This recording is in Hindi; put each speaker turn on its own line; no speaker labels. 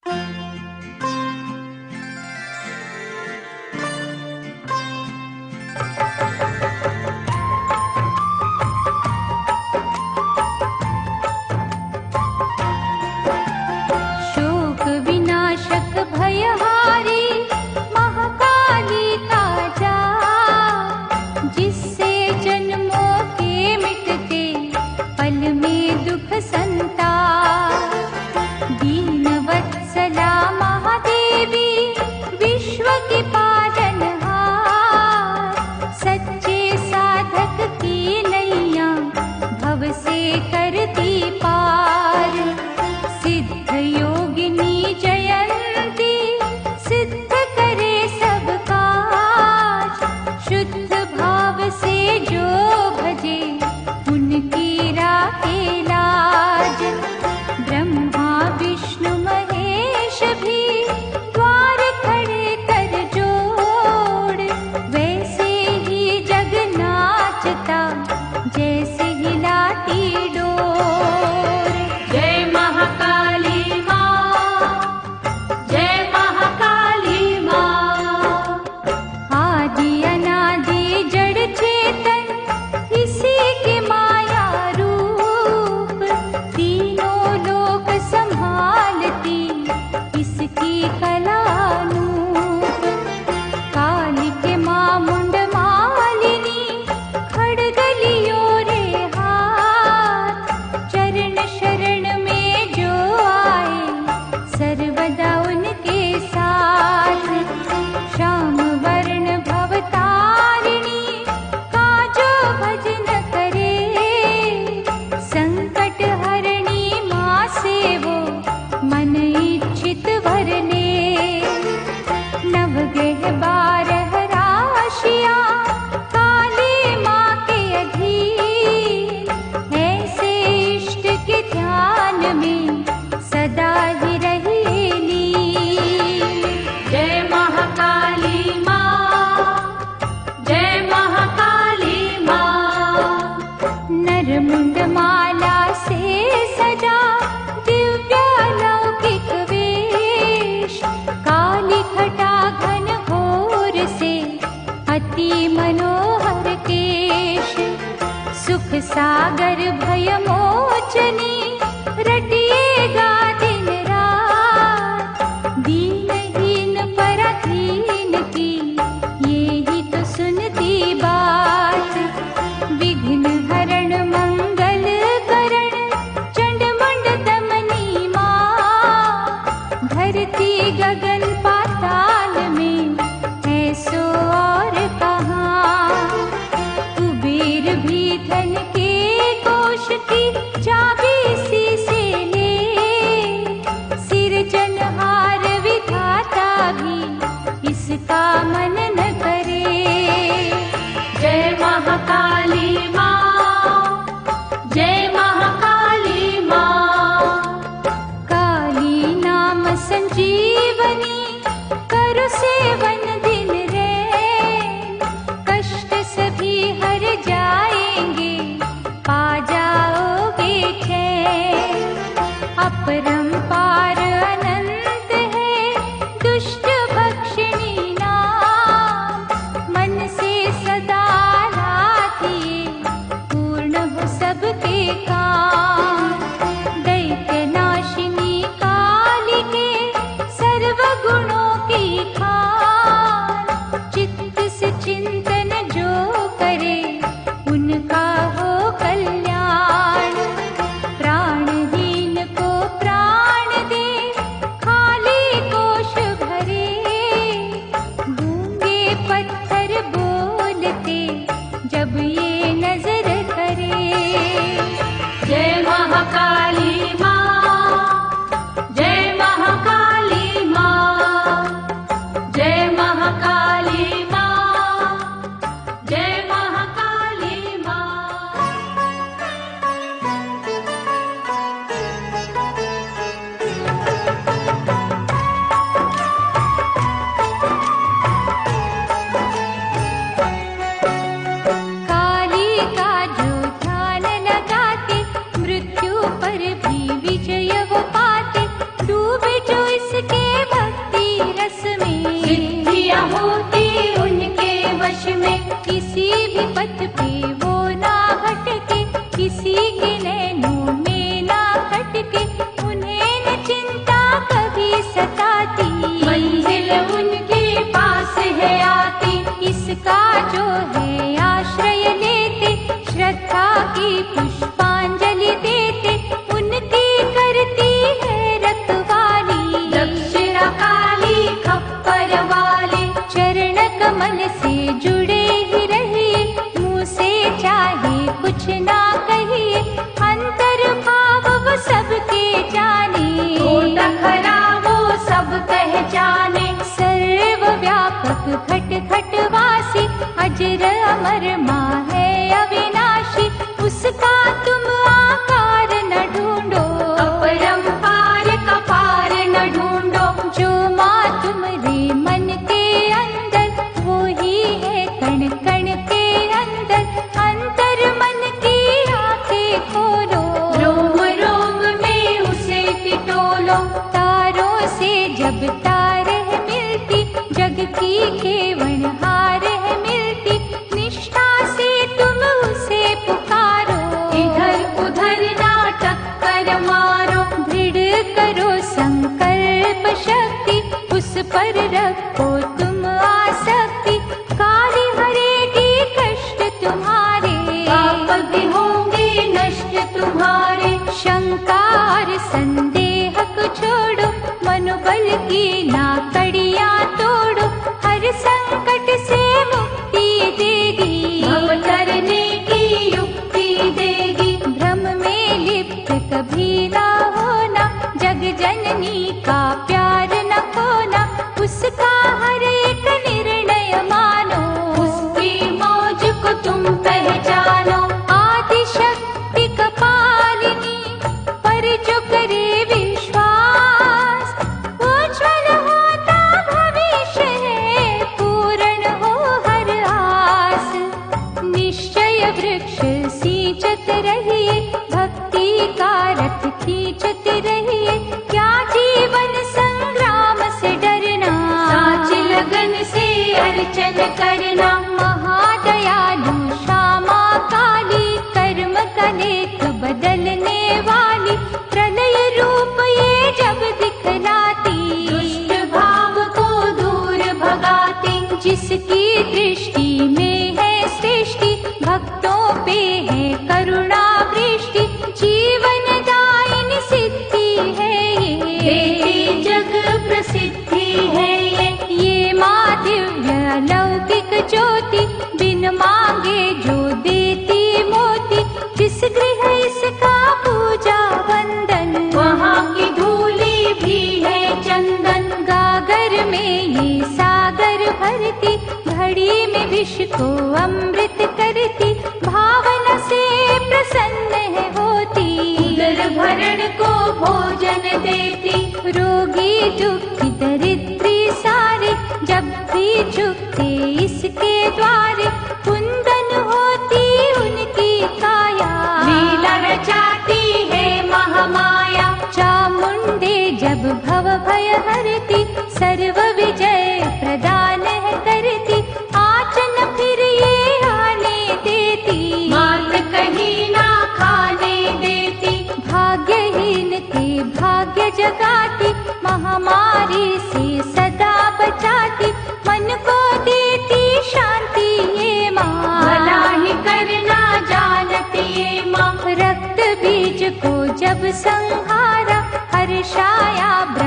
शोक विनाशक भयहारी महाकाली काजा, जिससे जन्मों के मिटते पल में दुख संता। दीन वत्सला महादेवी विश्व की पालनहार, सच्चे साधक की नैया भव से करती पार। सिद्ध योगिनी जयंती सिद्ध करे सब काज, शुद्ध भाव से जो भजे उनकी राखे लाज। ब्रह्मा विष्णु महेश भी द्वार खड़े कर जोड़, वैसे ही जग नाचता जैसे हिलाती डोर। जय महाकाली माँ, जय महाकाली माँ। आदि अनादि जड़ चेतन इसी के माया रूप, तीनों लोक संभालती इसकी कलानूप। काली के माँ मुंड मालिनी खड़ग लियो रे हाथ, चरण शरण में जो आए सर्वदा उनके साथ। श्याम वर्ण भवतारिणी काजो भजन करे, संकट हरणी माँ से वो मन इच्छित वर ले। नवग्रह 12 राशियाँ काली माँ के अधीन, ऐसे इष्ट के ध्यान में सदा ही रहे लीन। जय महाकाली माँ, जय महाकाली माँ। नरमुंड माला से सजा दिव्य अलौकिक वेश, काली घटा घन घोर से अति मनोहर केश। सुख सागर भय मोचनी रटिएगा दिन रात, दीनहीन पराधीन की ये ही तो सुनती बात। विघ्न हरण मंगल करण चंडमुंड दमनी माँ, धरती गगन पाताल में ऐसो और कहाँ। कुबेर भी धन के कोश की चाबी सी से ले, सिरजनहार विधाता भी इसका मन न करे। जय महाकाली माँ, जय महाकाली माँ। काली नाम संजीवनी करो सेवन दिन रैन, कष्ट सभी हर जाएंगे पा जाओगे चैन। अपरंपार अनंत है दुष्ट भक्षिणी नाम, मन से सदा राखिए पूर्ण हो सबके काम। दैत्य नाशिनी काली के सर्व गुणों की खान, चित्त से चिंतन जो करे उनका हो कल्याण। प्राणहीन को प्राण दे जो है आश्रय लेते, श्रद्धा की पुष्पांजलि देते, उनकी करती है रखवाली।
दक्षिणा काली खप्पर वाली,
चरण कमल से जुड़े ही रहिए, मुँह से चाहे कुछ ना कहिए, अंतर भाव वो सबके जाने।
खोटा खरा वो सब पहचाने,
सर्वव्यापक घट घट वासी, अजर अमर माँ है अविनाशी, उसका तुम आकार न ढूंढो,
अपरंपार का पार न ढूंढो।
जो माँ तुम्हारे मन के अंदर, वो ही है कण कण के अंदर, अंतर मन की आंखें खोलो,
रोम रोम में उसे टिटोलो।
तारों से जब तार है मिलती, जग की केवनहार है मिलती, निष्ठा से तुम उसे पुकारो,
इधर उधर ना टक्कर मारो।
दृढ़ करो संकल्प शक्ति, उस पर रखो तुम आसक्ति, काली हरेगी कष्ट तुम्हारे,
पाप भी होंगे नष्ट तुम्हारे।
शंका और संदेह को छोड़ो, मनोबल की ना कड़ियाँ तोड़ो, हर संकट से मुक्ति देगी,
भव तरने की युक्ति देगी।
भ्रम में लिप्त कभी ना होना, जग जननी का प्यार न खोना, उसका हर एक निर्णय मानो,
उसकी मौज को तुम पहचानो।
आदि शक्ति कपालिनी, पर जो करे विश्वास, उज्ज्वल होता भविष्य है, पूर्ण हो हर आस। निश्चय वृक्ष सींचत रहिए, भक्ति का रथ खींचत रहिए, क्या जीवन संग्राम से डरना,
साच लगन से अर्चन करना।
महादयालु श्यामा काली, कर्म का लेख बदलने वाली, प्रलय रूप ये जब दिखलाती,
दुष्ट भाव को दूर भगाती।
जिसकी दृष्टि में है सृष्टि, भक्तों पे है करुणा वृष्टि, जीवन दायिनी सिद्धि है
देती जग प्रसिद्धि है
ये माँ दिव्य लौकिक ज्योति, बिन मांगे जो देती मोती, जिस गृह इसका पूजा वंदन,
वहाँ की धूली भी है चंदन।
गागर में ये सागर भरती, घड़ी में विष को अमृत करती, भावना से प्रसन्न है होती,
उदर भरण को भोजन देती।
रोगी दुखी दरिद्री सारे, जब भी झुकते इसके द्वारे, कुंदन होती उनकी काया,
लीला रचाती है महामाया।
चामुंडे जब भव भय हरती, सर्व विजय प्रदान है करती, आचन फिर ये आने देती,
मात कहीं ना खाने देती।
भाग्यहीन के भाग्य जगाती, महामारी से सदा बचाती, मन को देती शांति ये माँ,
भला ही करना जानती ये माँ।
रक्त बीज को जब संहारा, हर्षाया